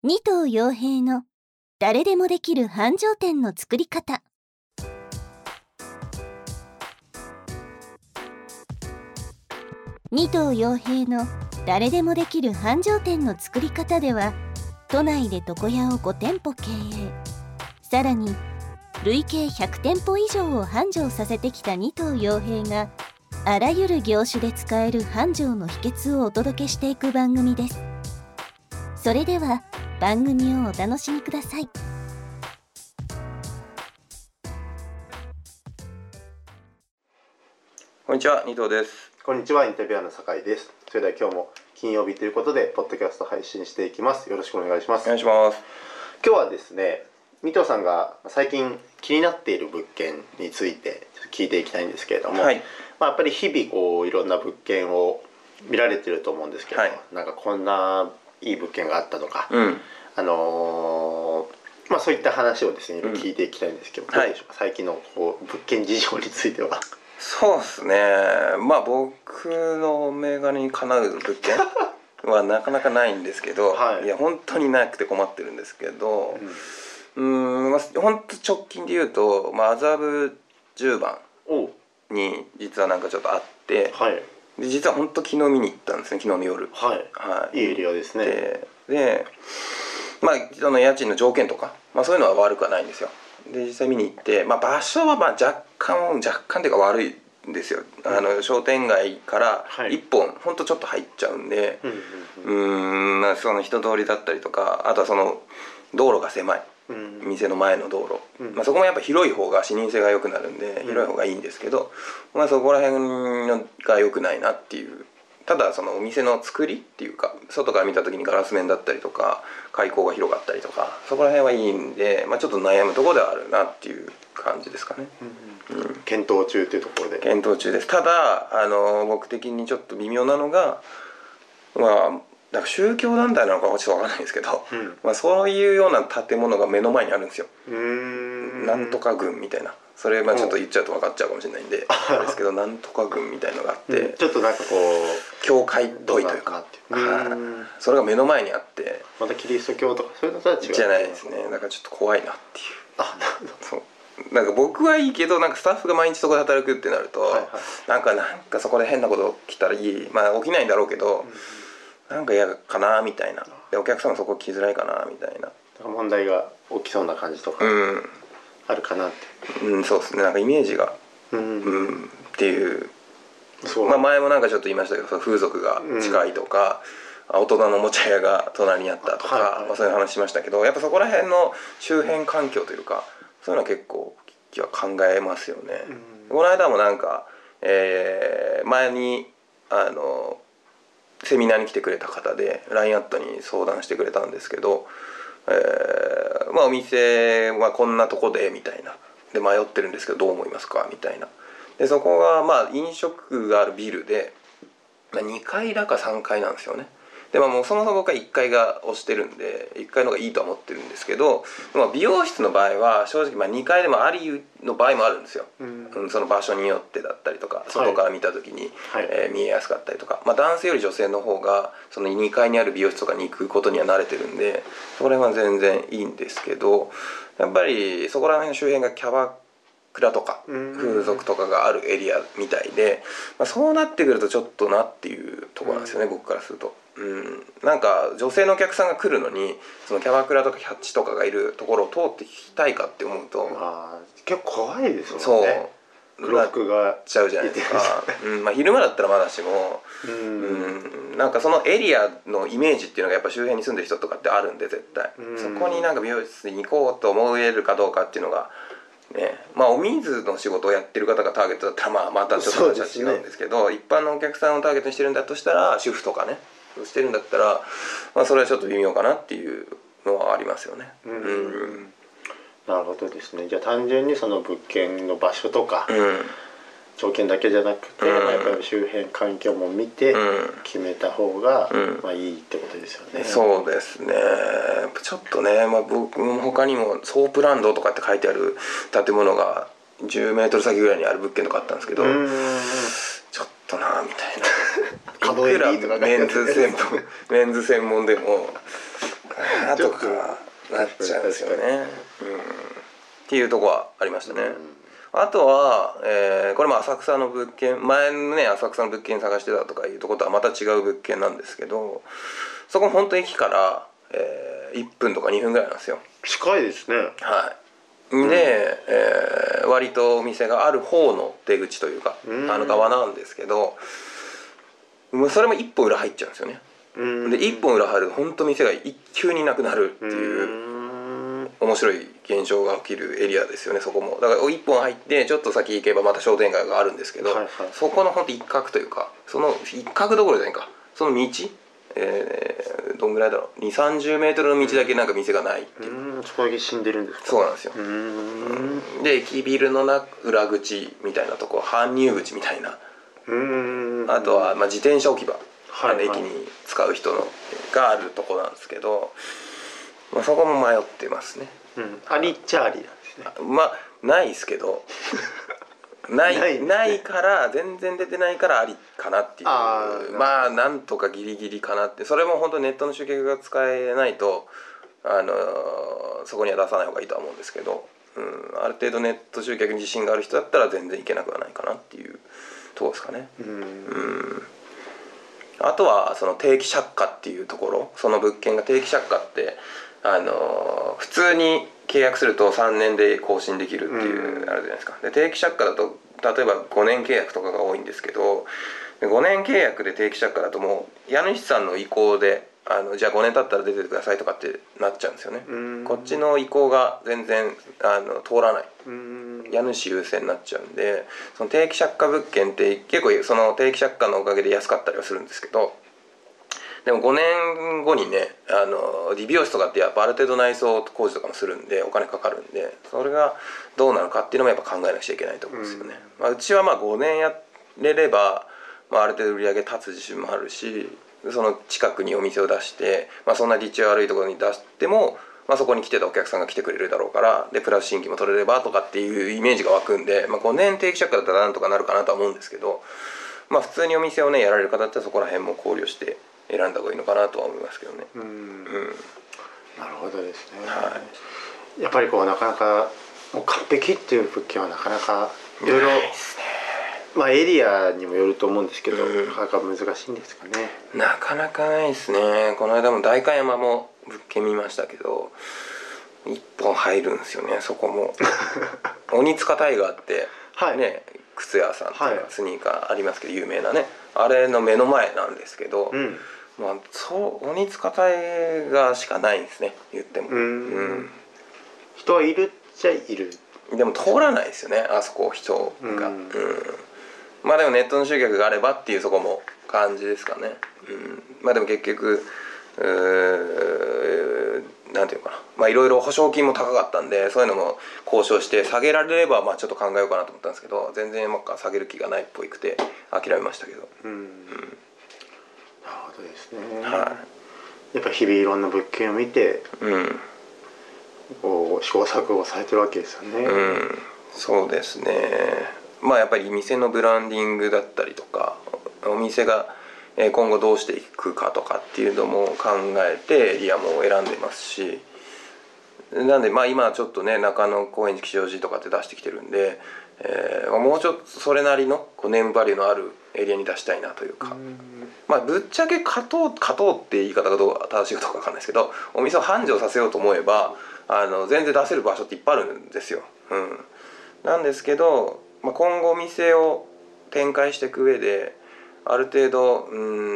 二頭陽平の誰でもできる繁盛店の作り方。二頭陽平の誰でもできる繁盛店の作り方では、都内で床屋を5店舗経営、さらに累計100店舗以上を繁盛させてきた二頭陽平が、あらゆる業種で使える繁盛の秘訣をお届けしていく番組です。それでは番組をお楽しみください。 こんにちは、二頭です。 こんにちは、インタビュアーの酒井です。それでは今日も金曜日ということでポッドキャスト配信していきます。よろしくお願いします。 お願いします。 今日はですね、二頭さんが最近気になっている物件について聞いていきたいんですけれども、やっぱり日々こういろんな物件を見られてると思うんですけど、なんかこんないい物件があったとか、そういった話をですね、聞いていきたいんですけど、どうでしょうか、最近のこう物件事情については。 そうですね、僕の銘柄にかなう物件はなかなかないんですけど、いや本当になくて困ってるんですけど、本当直近で言うと、麻布10番に実はなんかちょっとあって、で実は本当昨日見に行ったんですね、昨日の夜。 いいエリアですね。 でその家賃の条件とか、そういうのは悪くはないんですよ。で実際見に行って、場所は若干っていうか悪いんですよ。商店街から一本ほんとちょっと入っちゃうんで、その人通りだったりとか、あとはその道路が狭い、店の前の道路、そこもやっぱ広い方が視認性が良くなるんで、広い方がいいんですけど、そこら辺が良くないなっていう。ただそのお店の作りっていうか、外から見た時にガラス面だったりとか開口が広かったりとか、そこら辺はいいんで、ちょっと悩むところではあるなっていう感じですかね。 検討中っていうところで。 検討中です。ただ僕的にちょっと微妙なのが、なんか宗教団体なのかはちょっと分かんないですけど、そういうような建物が目の前にあるんですよ。なんとか郡みたいな、それちょっと言っちゃうと分かっちゃうかもしれないんであれですけど、なんとか郡みたいのがあって、 ちょっとなんかこう教会っぽいというか、それが目の前にあって、 またキリスト教とかそういうのとは違うじゃないですね。だからちょっと怖いなっていう。 なるほど。 なんか僕はいいけど、なんかスタッフが毎日そこで働くってなると、なんかそこで変なこと起きたら起きないんだろうけど、なんか嫌かなみたいな。でお客さんもそこ来づらいかなみたいな。 問題が起きそうな感じとかあるかなって。 そうですね。なんかイメージがっていう。前もなんかちょっと言いましたけど、風俗が近いとか、大人のおもちゃ屋が隣にあったとか、そういう話しましたけど、やっぱそこら辺の周辺環境というか、そういうのは結構考えますよね。この間もなんか、前にセミナーに来てくれた方で LINE アットに相談してくれたんですけど、お店はこんなとこでみたいな、で迷ってるんですけどどう思いますかみたいな。でそこが飲食があるビルで、2階だか3階なんですよね。でもうそもそも僕は1階が推してるんで1階の方がいいとは思ってるんですけど、美容室の場合は正直2階でもありの場合もあるんですよ。その場所によってだったりとか、外から見た時に、見えやすかったりとか、男性より女性の方がその2階にある美容室とかに行くことには慣れてるんで、そこら辺は全然いいんですけど、やっぱりそこら辺の周辺がキャバクラとか風俗とかがあるエリアみたいで、そうなってくるとちょっとなっていうところなんですよね、僕からすると。なんか女性のお客さんが来るのに、そのキャバクラとかキャッチとかがいるところを通って聞きたいかって思うと、 結構怖いですもんね。黒服がちゃうじゃないですか。昼間だったらまだしも、なんかそのエリアのイメージっていうのがやっぱ周辺に住んでる人とかってあるんで、絶対そこになんか美容室に行こうと思えるかどうかっていうのがね、お水の仕事をやってる方がターゲットだったらまたちょっと話は違うんですけど、一般のお客さんをターゲットにしてるんだとしたら、主婦とかねしてるんだったら、それはちょっと微妙かなっていうのはありますよね。 なるほどですね。じゃあ単純にその物件の場所とか、条件だけじゃなくて、やっぱり周辺環境も見て決めた方がいいってことですよね。 そうですね。ちょっとね、僕も他にもソープランドとかって書いてある建物が10メートル先ぐらいにある物件とかあったんですけど、ちょっとなみたいな。いくらメンズ専門でもなとかなっちゃうんですよね、っていうとこはありましたね、あとは、これも浅草の物件、前のね浅草の物件探してたとかいうとことはまた違う物件なんですけど、そこも本当駅から、1分とか2分ぐらいなんですよ。 近いですね。 はい。で、割とお店がある方の出口というか、側なんですけど、もうそれも一本裏入っちゃうんですよね。で一本裏入ると本当店が急になくなるっていう面白い現象が起きるエリアですよね、そこも。だから一本入ってちょっと先行けばまた商店街があるんですけど、そこの本当一角というか、その一角どころじゃないか、その道、どんぐらいだろう、2、30メートルの道だけなんか店がないっていう。 そこだけ死んでるんですか？ そうなんですよ。で駅ビルの裏口みたいなとこ、搬入口みたいな、あとは自転車置き場、駅に使う人のがあるとこなんですけど、そこも迷ってますね。 ありっちゃありなんですね。 ないですけどないから全然出てないからありかなっていう、なんとかギリギリかなって。それも本当ネットの集客が使えないとそこには出さない方がいいとは思うんですけど、ある程度ネット集客に自信がある人だったら全然いけなくはないかなっていうところですかね。あとはその定期借家っていうところ、その物件が定期借家って普通に契約すると3年で更新できるっていうあるじゃないですか。で定期借家だと例えば5年契約とかが多いんですけど、5年契約で定期借家だともう家主さんの意向でじゃあ5年経ったら出ててくださいとかってなっちゃうんですよね。こっちの意向が全然通らない、家主優先になっちゃうんで、その定期借家物件って結構その定期借家のおかげで安かったりはするんですけど、でも5年後にね理美容室とかってやっぱある程度内装工事とかもするんでお金かかるんで、それがどうなのかっていうのもやっぱ考えなくちゃいけないと思うんですよね。うちは5年やれれば、ある程度売り上げ立つ自信もあるし、その近くにお店を出して、そんな立地悪いところに出しても、そこに来てたお客さんが来てくれるだろうから、でプラス新規も取れればとかっていうイメージが湧くんで、5年定期借家だったらなんとかなるかなとは思うんですけど、普通にお店をねやられる方だったらそこら辺も考慮して選んだ方がいいのかなとは思いますけどね。 なるほどですね。やっぱりなかなかもう完璧っていう物件はなかなかいろいろエリアにもよると思うんですけど、なかなか難しいんですかね。 なかなかないですね。この間も代官山も物件見ましたけど1本入るんですよね。そこも鬼塚タイガーってね、靴屋さんとかスニーカーありますけど有名なね、あれの目の前なんですけど、鬼塚タイガーしかないんですね、言っても。 人はいるっちゃいる。 でも通らないですよね、あそこ人が。でもネットの集客があればっていうそこも感じですかね。でも結局なんていうかな、いろいろ保証金も高かったんで、そういうのも交渉して下げられればちょっと考えようかなと思ったんですけど、全然下げる気がないっぽくて諦めましたけど。 なるほどですね。やっぱ日々いろんな物件を見て、試行錯誤されてるわけですよね。 そうですね。やっぱり店のブランディングだったりとか、お店が今後どうしていくかとかっていうのも考えてエリアも選んでますし、なんで今ちょっとね中野高円寺吉祥寺とかって出してきてるんで、もうちょっとそれなりのネームバリューのあるエリアに出したいなというか、ぶっちゃけ勝とうって言い方がどう正しいかどうか分かんないですけど、お店を繁盛させようと思えば全然出せる場所っていっぱいあるんですよ。なんですけど、今後お店を展開していく上である程度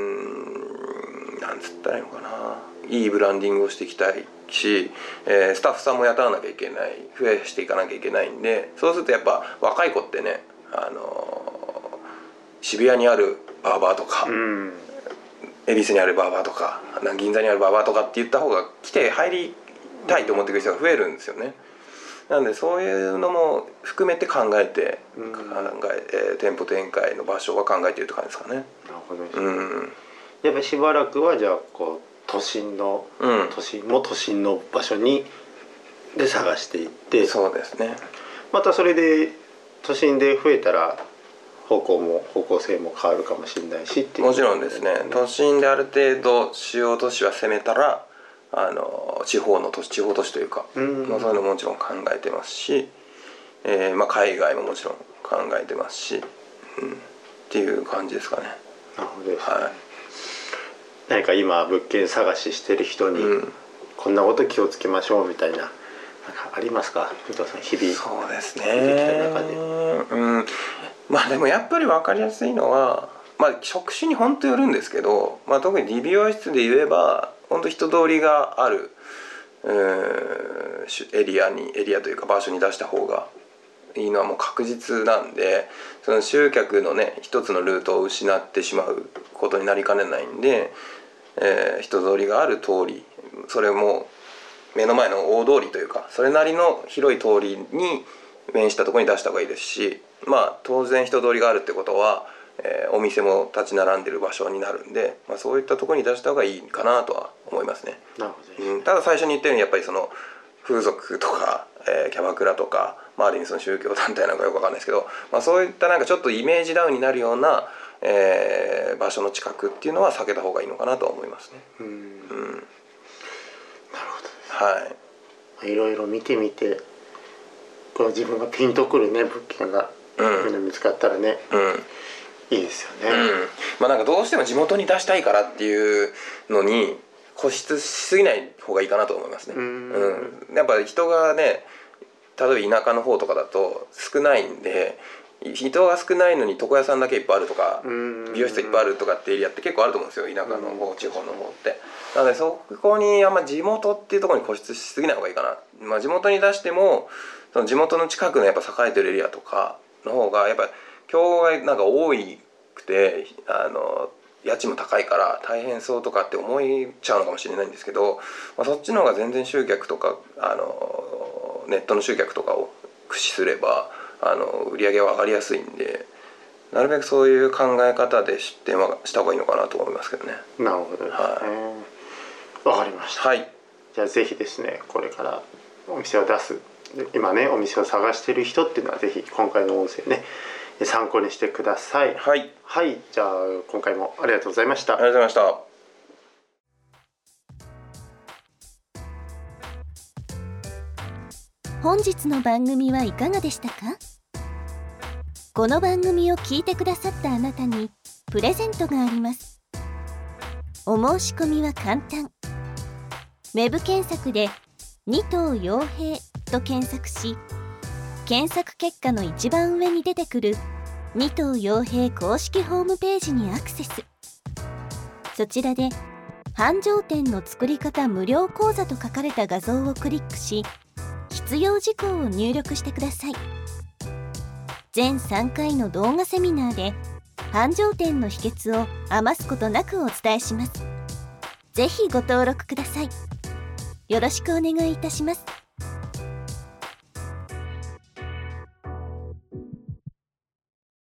なんつったらいいのかな、いいブランディングをしていきたいし、スタッフさんも雇わなきゃいけない、増やしていかなきゃいけないんで、そうするとやっぱ若い子ってね、渋谷にあるバーバーとか、恵比寿にあるバーバーとか銀座にあるバーバーとかって言った方が来て入りたいと思ってくる人が増えるんですよね。なんでそういうのも含めて考えて、店舗展開の場所は考えているという感じですかね。 なるほどですね。やっぱしばらくはじゃあ都心の場所で探していって、 そうですね。 またそれで都心で増えたら方向性も変わるかもしれないしっていう、 もちろんですね。都心である程度主要都市は攻めたら地方都市というか、そういうのももちろん考えてますし、海外ももちろん考えてますし、っていう感じですかね。 なるほどですね。何か今物件探ししてる人に、こんなこと気をつけましょうみたいな、なんかありますか、武藤さん、日々。 そうですね。でもやっぱり分かりやすいのは、職種に本当よるんですけど、特に理美容室で言えば本当人通りがあるエリアというか場所に出した方がいいのはもう確実なんで、その集客のね一つのルートを失ってしまうことになりかねないんで、人通りがある通り、それも目の前の大通りというかそれなりの広い通りに面したところに出した方がいいですし、当然人通りがあるってことは、お店も立ち並んでる場所になるんで、そういったところに出した方がいいかなとは思いますね。 なるほどですね。 ただ最初に言ったようにやっぱりその風俗とか、キャバクラとか、ある意味その宗教団体なんかよくわかんないですけど、そういったなんかちょっとイメージダウンになるような、場所の近くっていうのは避けた方がいいのかなとは思いますね。 なるほどです。いろいろ見てみて、こう自分がピンとくるね物件が見つかったらね、いいですよね。 なんかどうしても地元に出したいからっていうのに固執しすぎない方がいいかなと思いますね。やっぱり人がね、例えば田舎の方とかだと少ないんで、人が少ないのに床屋さんだけいっぱいあるとか美容室いっぱいあるとかってエリアって結構あると思うんですよ、田舎の方、地方の方って。なのでそこにあんま地元っていうところに固執しすぎない方がいいかな。地元に出してもその地元の近くのやっぱ栄えてるエリアとかの方がやっぱ競合がなんか多くて、家賃も高いから大変そうとかって思っちゃうのかもしれないんですけど、そっちの方が全然集客とかネットの集客とかを駆使すれば売り上げは上がりやすいんで、なるべくそういう考え方で出店はした方がいいのかなと思いますけどね。 なるほどですね。わかりました。じゃあぜひですね、これからお店を出す、今ねお店を探している人っていうのはぜひ今回の音声ね参考にしてください。じゃあ今回もありがとうございました。 ありがとうございました。 本日の番組はいかがでしたか？この番組を聞いてくださったあなたにプレゼントがあります。お申し込みは簡単。ウェブ検索で二頭陽平と検索し、検索結果の一番上に出てくる二頭陽平公式ホームページにアクセス。そちらで繁盛店の作り方無料講座と書かれた画像をクリックし、必要事項を入力してください。全3回の動画セミナーで繁盛店の秘訣を余すことなくお伝えします。ぜひご登録ください。よろしくお願いいたします。